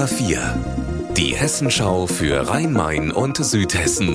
HR4, die Hessenschau für Rhein-Main und Südhessen.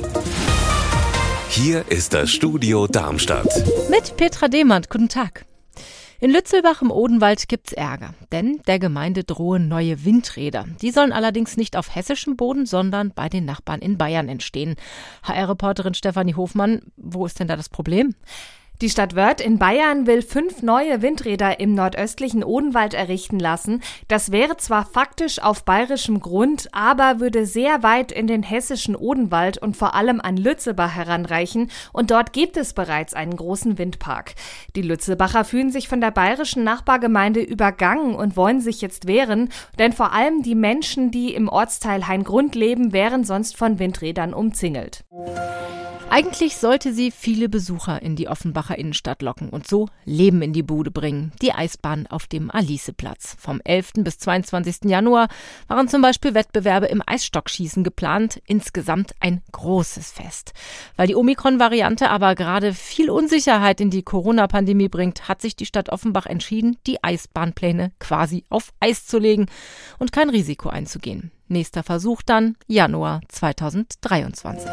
Hier ist das Studio Darmstadt. Mit Petra Demand, guten Tag. In Lützelbach im Odenwald gibt's Ärger, denn der Gemeinde drohen neue Windräder. Die sollen allerdings nicht auf hessischem Boden, sondern bei den Nachbarn in Bayern entstehen. HR-Reporterin Stefanie Hofmann, wo ist denn da das Problem? Die Stadt Wörth in Bayern will 5 neue Windräder im nordöstlichen Odenwald errichten lassen. Das wäre zwar faktisch auf bayerischem Grund, aber würde sehr weit in den hessischen Odenwald und vor allem an Lützelbach heranreichen. Und dort gibt es bereits einen großen Windpark. Die Lützelbacher fühlen sich von der bayerischen Nachbargemeinde übergangen und wollen sich jetzt wehren. Denn vor allem die Menschen, die im Ortsteil Haingrund leben, wären sonst von Windrädern umzingelt. Eigentlich sollte sie viele Besucher in die Offenbacher Innenstadt locken und so Leben in die Bude bringen. Die Eisbahn auf dem Aliceplatz. Vom 11. bis 22. Januar waren zum Beispiel Wettbewerbe im Eisstockschießen geplant. Insgesamt ein großes Fest. Weil die Omikron-Variante aber gerade viel Unsicherheit in die Corona-Pandemie bringt, hat sich die Stadt Offenbach entschieden, die Eisbahnpläne quasi auf Eis zu legen und kein Risiko einzugehen. Nächster Versuch dann Januar 2023.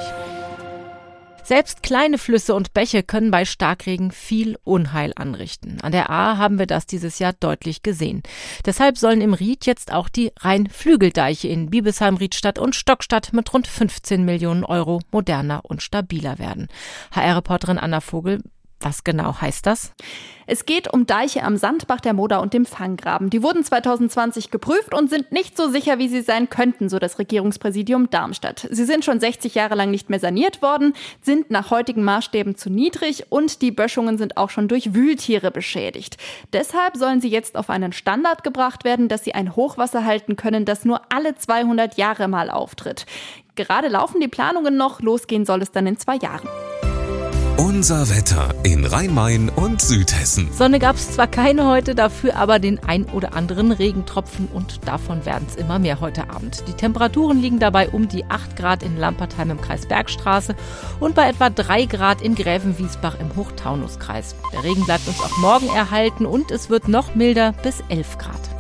Selbst kleine Flüsse und Bäche können bei Starkregen viel Unheil anrichten. An der Ahr haben wir das dieses Jahr deutlich gesehen. Deshalb sollen im Ried jetzt auch die Rheinflügeldeiche in Biebesheim, Riedstadt und Stockstadt mit rund 15 Millionen Euro moderner und stabiler werden. HR-Reporterin Anna Vogel, was genau heißt das? Es geht um Deiche am Sandbach, der Moder und dem Fanggraben. Die wurden 2020 geprüft und sind nicht so sicher, wie sie sein könnten, so das Regierungspräsidium Darmstadt. Sie sind schon 60 Jahre lang nicht mehr saniert worden, sind nach heutigen Maßstäben zu niedrig und die Böschungen sind auch schon durch Wühltiere beschädigt. Deshalb sollen sie jetzt auf einen Standard gebracht werden, dass sie ein Hochwasser halten können, das nur alle 200 Jahre mal auftritt. Gerade laufen die Planungen noch, losgehen soll es dann in 2 Jahren. Unser Wetter in Rhein-Main und Südhessen. Sonne gab es zwar keine heute, dafür aber den ein oder anderen Regentropfen und davon werden es immer mehr heute Abend. Die Temperaturen liegen dabei um die 8 Grad in Lampertheim im Kreis Bergstraße und bei etwa 3 Grad in Gräfenwiesbach im Hochtaunuskreis. Der Regen bleibt uns auch morgen erhalten und es wird noch milder bis 11 Grad.